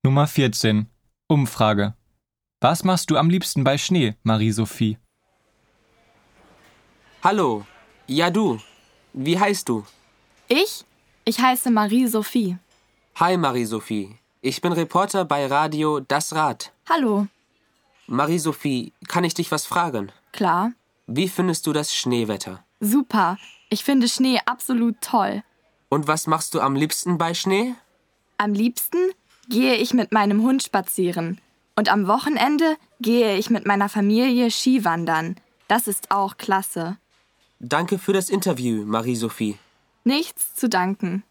Nummer 14. Umfrage. Was machst du am liebsten bei Schnee, Marie-Sophie? Hallo. Ja, du. Wie heißt du? Ich? Ich heiße Marie-Sophie. Hi, Marie-Sophie. Ich bin Reporter bei Radio Das Rad. Hallo. Marie-Sophie, kann ich dich was fragen? Klar. Wie findest du das Schneewetter? Super. Ich finde Schnee absolut toll. Und was machst du am liebsten bei Schnee? Am liebsten gehe ich mit meinem Hund spazieren. Und am Wochenende gehe ich mit meiner Familie Skiwandern. Das ist auch klasse. Danke für das Interview, Marie-Sophie. Nichts zu danken.